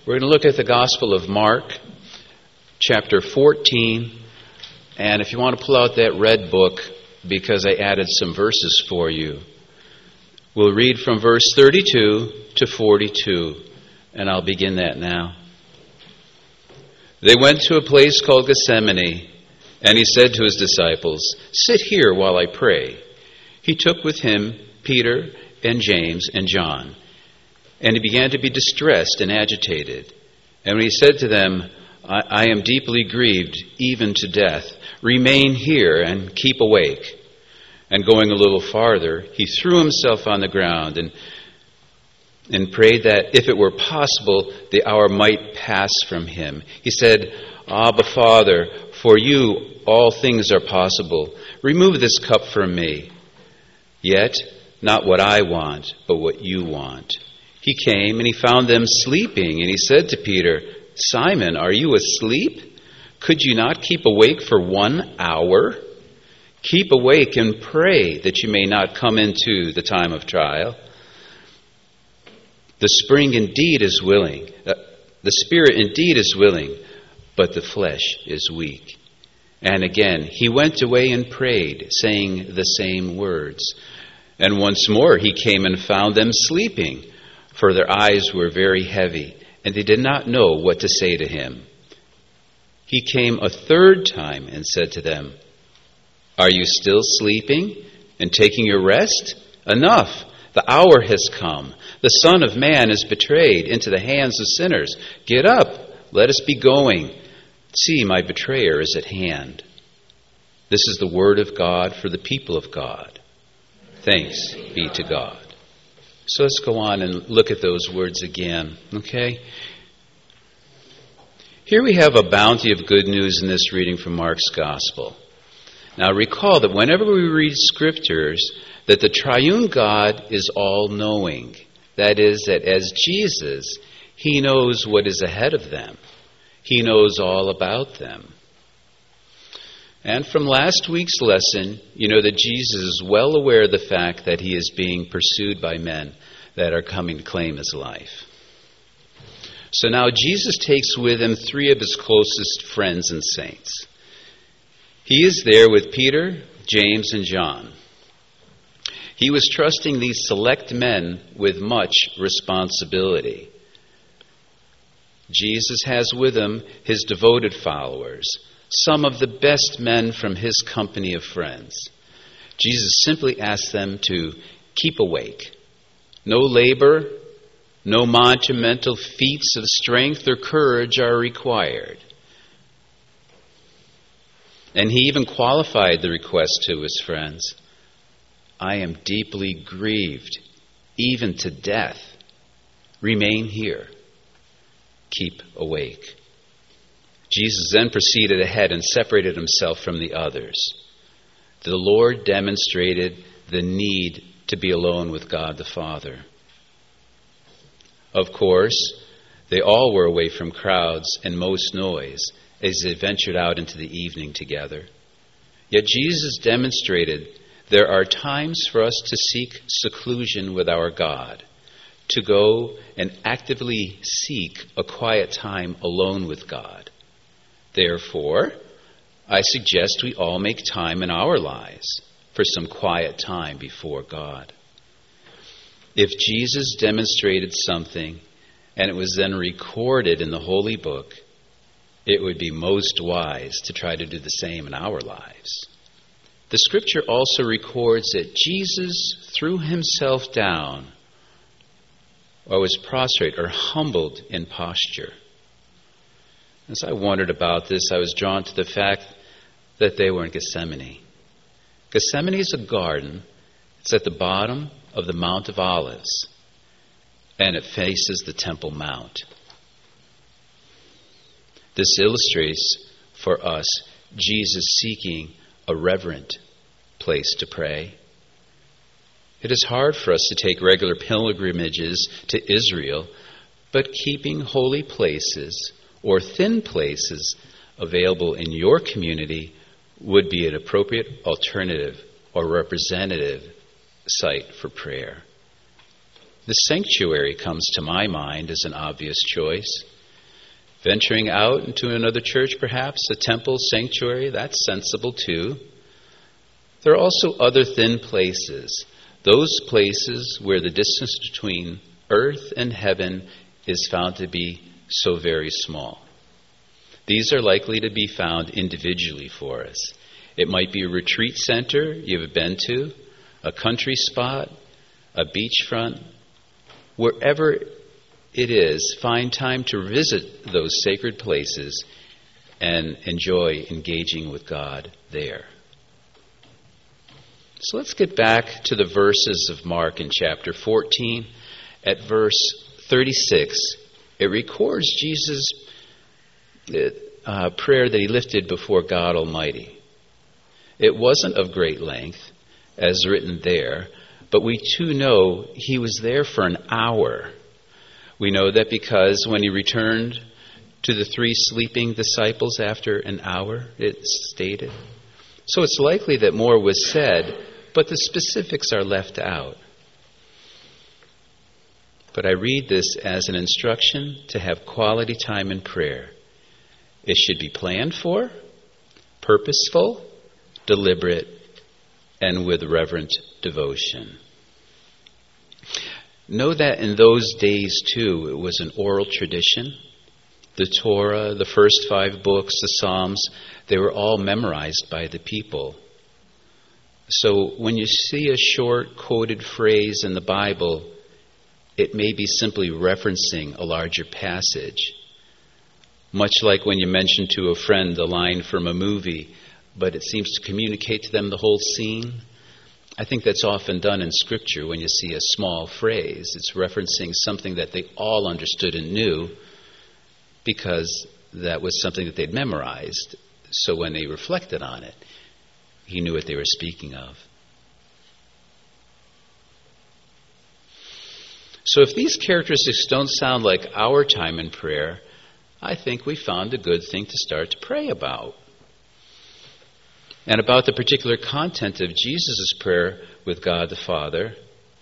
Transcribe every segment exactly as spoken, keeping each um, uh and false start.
We're going to look at the Gospel of Mark, chapter fourteen. And if you want to pull out that red book, because I added some verses for you, we'll read from verse thirty-two to forty-two. And I'll begin that now. They went to a place called Gethsemane, and he said to his disciples, "Sit here while I pray." He took with him Peter and James and John, and he began to be distressed and agitated. And when he said to them, I, I am deeply grieved, even to death. Remain here and keep awake." And going a little farther, he threw himself on the ground and, and prayed that, if it were possible, the hour might pass from him. He said, "Abba, Father, for you all things are possible. Remove this cup from me. Yet, not what I want, but what you want." He came and he found them sleeping, and he said to Peter, "Simon, are you asleep? Could you not keep awake for one hour? Keep awake and pray that you may not come into the time of trial. The spring indeed is willing, uh, the spirit indeed is willing, but the flesh is weak." And again, he went away and prayed, saying the same words. And once more he came and found them sleeping, for their eyes were very heavy, and they did not know what to say to him. He came a third time and said to them, "Are you still sleeping and taking your rest? Enough! The hour has come. The Son of Man is betrayed into the hands of sinners. Get up, let us be going. See, my betrayer is at hand." This is the word of God for the people of God. Thanks be to God. So let's go on and look at those words again, okay? Here we have a bounty of good news in this reading from Mark's Gospel. Now recall that whenever we read Scriptures, that the triune God is all-knowing. That is, that as Jesus, he knows what is ahead of them. He knows all about them. And from last week's lesson, you know that Jesus is well aware of the fact that he is being pursued by men that are coming to claim his life. So now Jesus takes with him three of his closest friends and saints. He is there with Peter, James, and John. He was trusting these select men with much responsibility. Jesus has with him his devoted followers, some of the best men from his company of friends. Jesus simply asks them to keep awake. No labor, no monumental feats of strength or courage are required. And he even qualified the request to his friends. "I am deeply grieved, even to death. Remain here. Keep awake." Jesus then proceeded ahead and separated himself from the others. The Lord demonstrated the need to be alone with God the Father. Of course, they all were away from crowds and most noise as they ventured out into the evening together. Yet Jesus demonstrated there are times for us to seek seclusion with our God, to go and actively seek a quiet time alone with God. Therefore, I suggest we all make time in our lives for some quiet time before God. If Jesus demonstrated something and it was then recorded in the Holy Book, it would be most wise to try to do the same in our lives. The Scripture also records that Jesus threw himself down or was prostrate or humbled in posture. As I wondered about this, I was drawn to the fact that they were in Gethsemane. Gethsemane is a garden. It's at the bottom of the Mount of Olives, and it faces the Temple Mount. This illustrates for us Jesus seeking a reverent place to pray. It is hard for us to take regular pilgrimages to Israel, but keeping holy places or thin places available in your community would be an appropriate alternative or representative site for prayer. The sanctuary comes to my mind as an obvious choice. Venturing out into another church, perhaps, a temple, sanctuary, that's sensible too. There are also other thin places, those places where the distance between earth and heaven is found to be so very small. These are likely to be found individually for us. It might be a retreat center you've been to, a country spot, a beachfront. Wherever it is, find time to visit those sacred places and enjoy engaging with God there. So let's get back to the verses of Mark in chapter fourteen. At verse thirty-six, it records Jesus' uh, prayer that he lifted before God Almighty. It wasn't of great length, as written there, but we too know he was there for an hour. We know that because when he returned to the three sleeping disciples after an hour, it's stated. So it's likely that more was said, but the specifics are left out. But I read this as an instruction to have quality time in prayer. It should be planned for, purposeful, deliberate, and with reverent devotion. Know that in those days, too, it was an oral tradition. The Torah, the first five books, the Psalms, they were all memorized by the people. So when you see a short quoted phrase in the Bible, it may be simply referencing a larger passage. Much like when you mention to a friend a line from a movie, but it seems to communicate to them the whole scene. I think that's often done in Scripture when you see a small phrase. It's referencing something that they all understood and knew because that was something that they'd memorized. So when they reflected on it, he knew what they were speaking of. So if these characteristics don't sound like our time in prayer, I think we found a good thing to start to pray about. And about the particular content of Jesus' prayer with God the Father,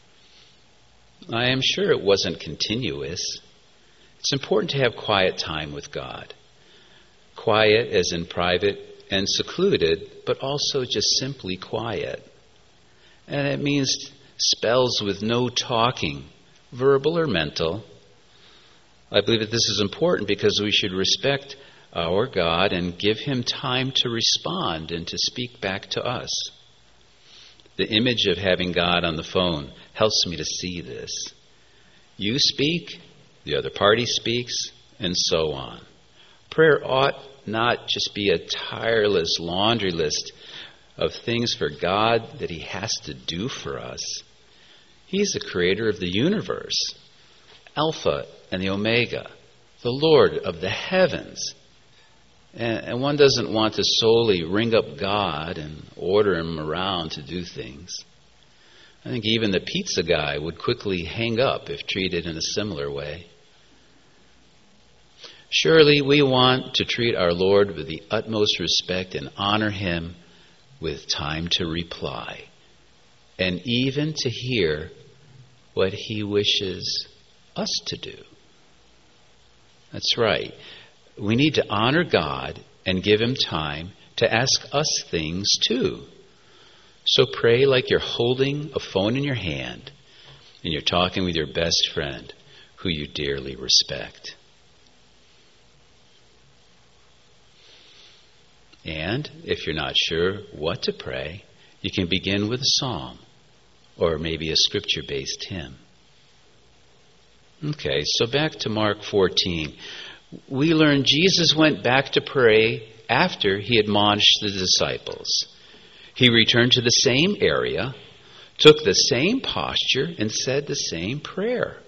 I am sure it wasn't continuous. It's important to have quiet time with God. Quiet as in private and secluded, but also just simply quiet. And it means spells with no talking, verbal or mental. I believe that this is important because we should respect our God and give him time to respond and to speak back to us. The image of having God on the phone helps me to see this. You speak, the other party speaks, and so on. Prayer ought not just be a tireless laundry list of things for God that he has to do for us. He's the creator of the universe, Alpha and the Omega, the Lord of the heavens. And one doesn't want to solely ring up God and order him around to do things. I think even the pizza guy would quickly hang up if treated in a similar way. Surely we want to treat our Lord with the utmost respect and honor him with time to reply, and even to hear what he wishes us to do. That's right. We need to honor God and give him time to ask us things too. So pray like you're holding a phone in your hand and you're talking with your best friend who you dearly respect. And if you're not sure what to pray, you can begin with a psalm or maybe a scripture-based hymn. Okay, so back to Mark fourteen. We learn Jesus went back to pray after he admonished the disciples. He returned to the same area, took the same posture, and said the same prayer.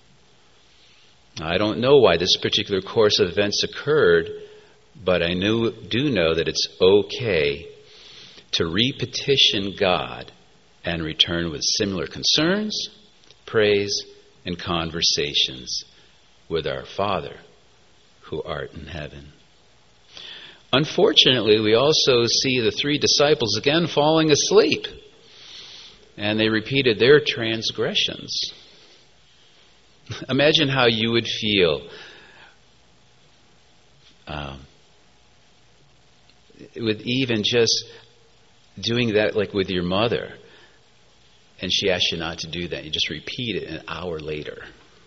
I don't know why this particular course of events occurred, but I knew, do know that it's okay to repetition God and return with similar concerns, praise, and conversations with our Father who art in heaven. Unfortunately, we also see the three disciples again falling asleep, and they repeated their transgressions. Imagine how you would feel Um, with even just doing that, like with your mother, and she asks you not to do that, you just repeat it an hour later.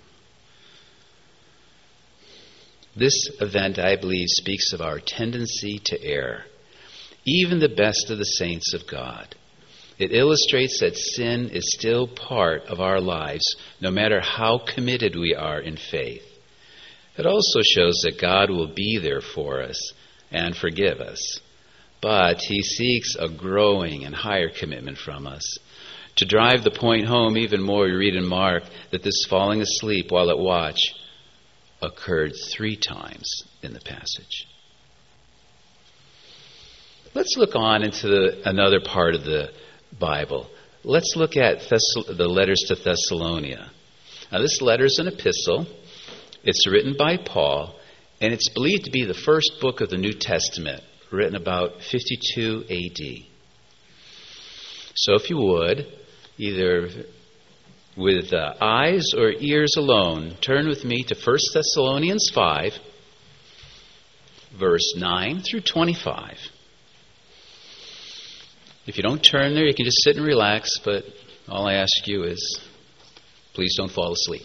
This event, I believe, speaks of our tendency to err, even the best of the saints of God. It illustrates that sin is still part of our lives, no matter how committed we are in faith. It also shows that God will be there for us and forgive us. But He seeks a growing and higher commitment from us. To drive the point home even more, we read in Mark that this falling asleep while at watch occurred three times in the passage. Let's look on into the, another part of the Bible. Let's look at Thess- the letters to Thessalonica. Now, this letter is an epistle. It's written by Paul, and it's believed to be the first book of the New Testament, written about fifty-two A D. So if you would, either with uh, eyes or ears alone, turn with me to First Thessalonians five, verse nine through twenty-five. If you don't turn there, you can just sit and relax, but all I ask you is, please don't fall asleep.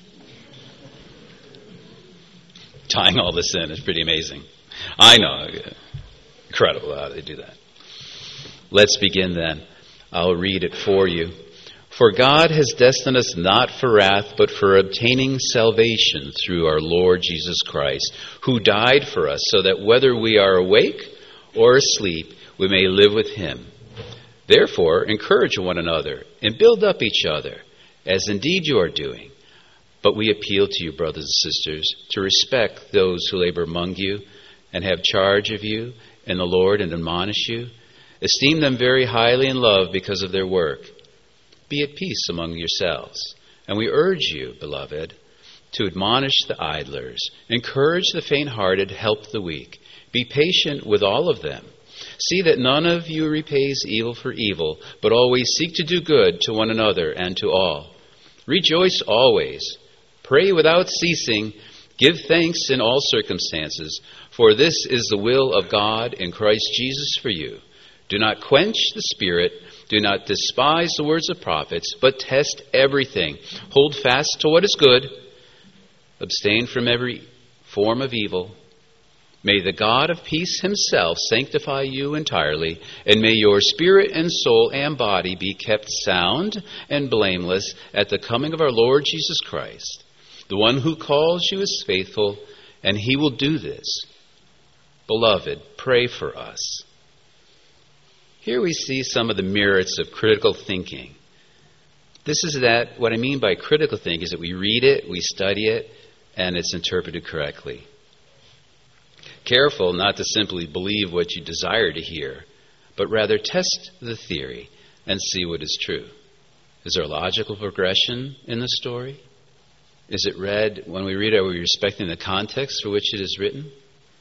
Tying all this in is pretty amazing. I know. Incredible how they do that. Let's begin then. I'll read it for you. For God has destined us not for wrath, but for obtaining salvation through our Lord Jesus Christ, who died for us, so that whether we are awake or asleep, we may live with Him. Therefore, encourage one another and build up each other, as indeed you are doing. But we appeal to you, brothers and sisters, to respect those who labor among you and have charge of you in the Lord and admonish you. Esteem them very highly in love because of their work. Be at peace among yourselves. And we urge you, beloved, to admonish the idlers, encourage the faint-hearted, help the weak. Be patient with all of them. See that none of you repays evil for evil, but always seek to do good to one another and to all. Rejoice always. Pray without ceasing. Give thanks in all circumstances, for this is the will of God in Christ Jesus for you. Do not quench the Spirit. Do not despise the words of prophets, but test everything. Hold fast to what is good. Abstain from every form of evil. May the God of peace Himself sanctify you entirely, and may your spirit and soul and body be kept sound and blameless at the coming of our Lord Jesus Christ. The one who calls you is faithful, and He will do this. Beloved, pray for us. Here we see some of the merits of critical thinking. This is that, what I mean by critical thinking is that we read it, we study it, and it's interpreted correctly. Careful not to simply believe what you desire to hear, but rather test the theory and see what is true. Is there a logical progression in the story? Is it read, when we read it, are we respecting the context for which it is written?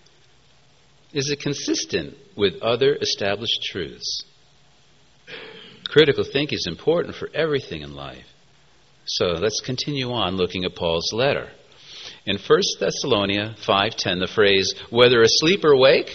Is it consistent with other established truths? Critical thinking is important for everything in life. So let's continue on looking at Paul's letter. In First Thessalonians five ten, the phrase, whether asleep or awake,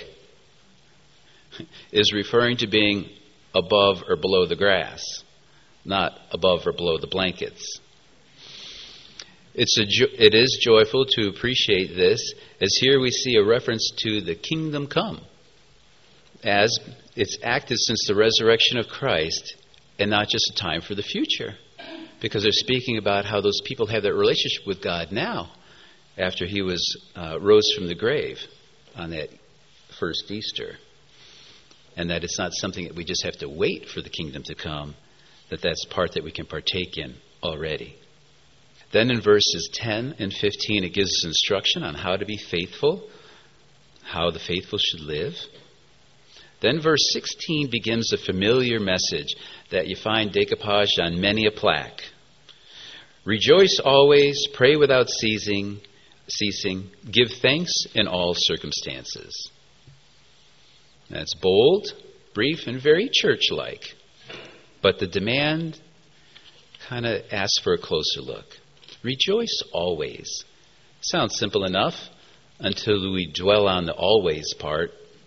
is referring to being above or below the grass, not above or below the blankets. It's a jo- it is joyful to appreciate this, as here we see a reference to the kingdom come, as it's acted since the resurrection of Christ, and not just a time for the future, because they're speaking about how those people have that relationship with God now, after He was uh, rose from the grave on that first Easter, and that it's not something that we just have to wait for the kingdom to come, that that's part that we can partake in already. Then in verses ten and fifteen, it gives us instruction on how to be faithful, how the faithful should live. Then verse sixteen begins a familiar message that you find decoupaged on many a plaque. Rejoice always, pray without ceasing, ceasing, give thanks in all circumstances. That's bold, brief, and very church-like. But the demand kind of asks for a closer look. Rejoice always. Sounds simple enough until we dwell on the always part.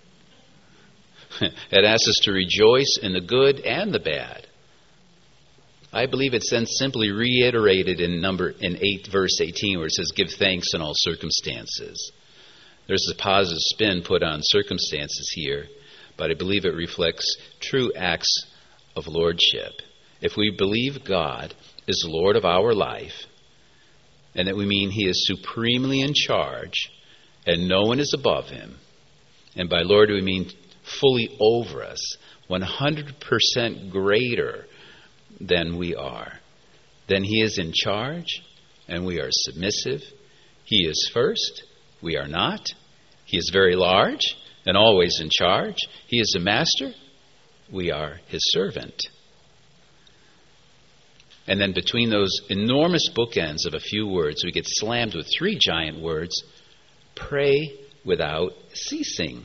It asks us to rejoice in the good and the bad. I believe it's then simply reiterated in number in eight verse eighteen, where it says, "Give thanks in all circumstances." There's a positive spin put on circumstances here, but I believe it reflects true acts of lordship. If we believe God is Lord of our life, and that we mean He is supremely in charge, and no one is above Him, and by Lord we mean fully over us, one hundred percent greater than we are, then He is in charge, and we are submissive. He is first, we are not. He is very large and always in charge. He is a master, we are His servant. And then between those enormous bookends of a few words, we get slammed with three giant words: pray without ceasing.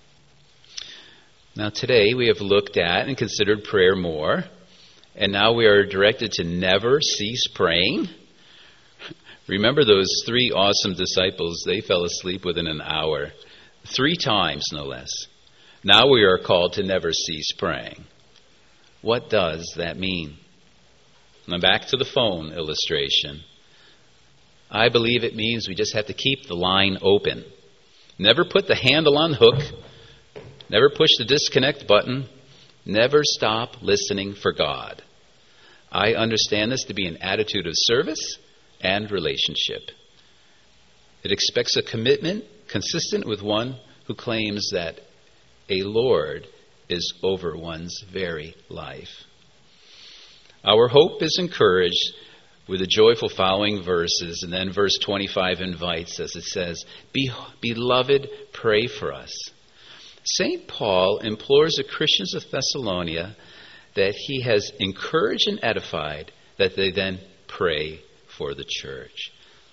Now today we have looked at and considered prayer more, and now we are directed to never cease praying. Remember those three awesome disciples? They fell asleep within an hour, three times no less. Now we are called to never cease praying. What does that mean? Now back to the phone illustration. I believe it means we just have to keep the line open. Never put the handle on the hook. Never push the disconnect button. Never stop listening for God. I understand this to be an attitude of service and relationship. It expects a commitment consistent with one who claims that a Lord is over one's very life. Our hope is encouraged with the joyful following verses, and then verse twenty-five invites us. It says, Be, Beloved, pray for us. Saint Paul implores the Christians of Thessalonica that he has encouraged and edified, that they then pray for the church.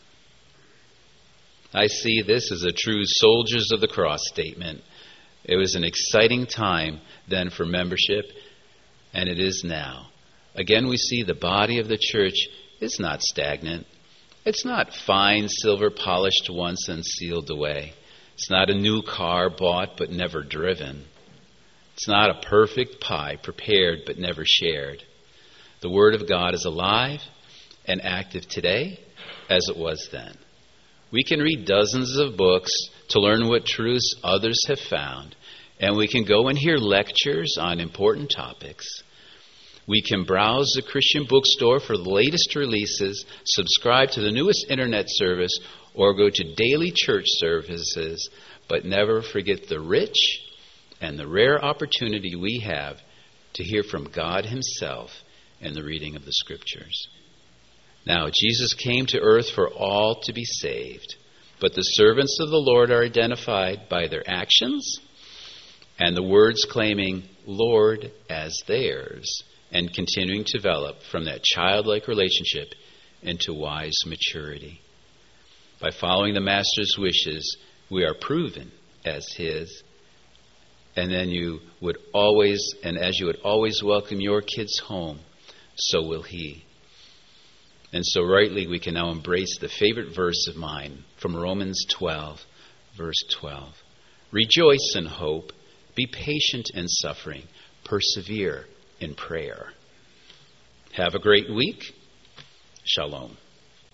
I see this as a true soldiers of the cross statement. It was an exciting time then for membership, and it is now. Again, we see the body of the church is not stagnant. It's not fine silver polished once and sealed away. It's not a new car bought but never driven. It's not a perfect pie prepared but never shared. The Word of God is alive and active today as it was then. We can read dozens of books to learn what truths others have found, and we can go and hear lectures on important topics. We can browse the Christian bookstore for the latest releases, subscribe to the newest internet service, or go to daily church services, but never forget the rich and the rare opportunity we have to hear from God Himself in the reading of the Scriptures. Now, Jesus came to earth for all to be saved, but the servants of the Lord are identified by their actions and the words claiming Lord as theirs, and continuing to develop from that childlike relationship into wise maturity. By following the Master's wishes, we are proven as His. And then you would always, and as you would always welcome your kids home, so will He. And so rightly we can now embrace the favorite verse of mine from Romans twelve, verse twelve. Rejoice in hope, be patient in suffering, persevere in prayer. Have a great week. Shalom.